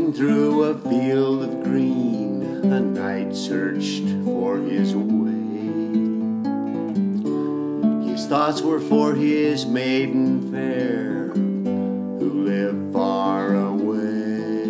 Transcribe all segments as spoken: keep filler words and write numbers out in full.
Walking through a field of green, a knight searched for his way. His thoughts were for his maiden fair, who lived far away.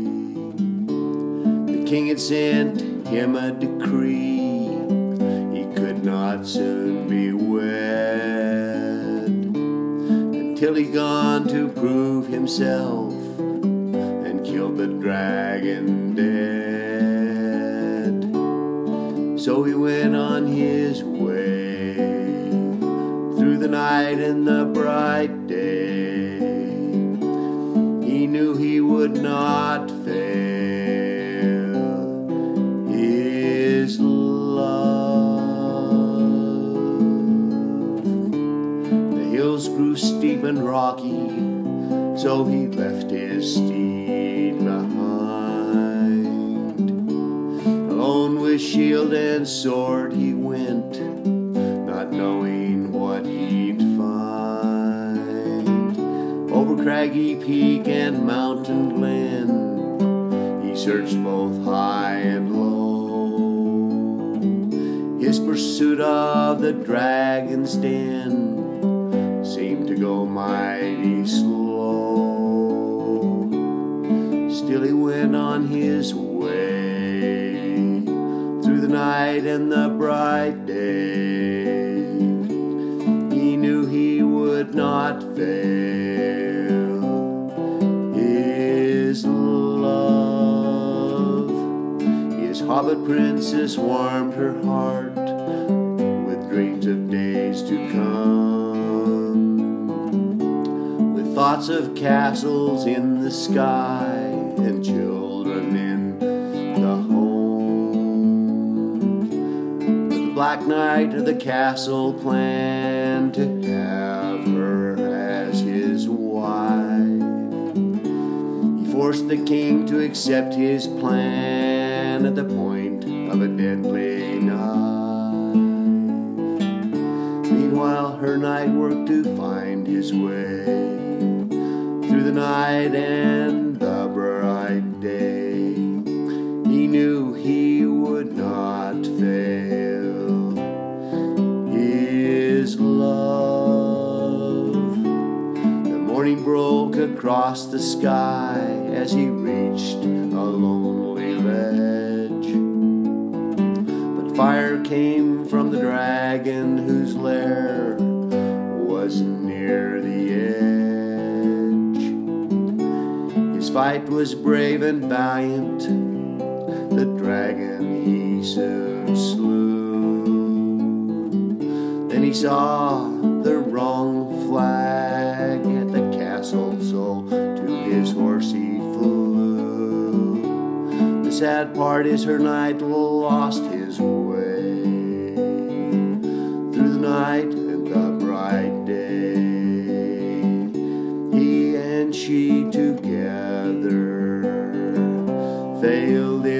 The king had sent him a decree, he could not soon be wed, until he gone to prove himself and killed the dragon dead. So he went on his way through the night and the bright day. He knew he would not fail his love. The hills grew steep and rocky, so he left his steed behind. Alone with shield and sword he went, not knowing what he'd find. Over craggy peak and mountain glen, he searched both high and low. His pursuit of the dragon's den seemed to go mighty slow. Still he went on his way through the night and the bright day. He knew he would not fail his love. His hobbit princess warmed her heart with dreams of days to come, with thoughts of castles in the sky and children in the home. But the Black Knight of the castle planned to have her as his wife. He forced the king to accept his plan at the point of a deadly knife. Meanwhile her knight worked to find his way through the night and the bright day. He knew he would not fail his love. The morning broke across the sky as he reached a lonely ledge, but fire came from the dragon whose lair was near the edge. His fight was brave and valiant, the dragon he soon slew. Then he saw the wrong flag at the castle, so to his horse he flew. The sad part is her knight lost his way through the night and the bright day. He and she together failed in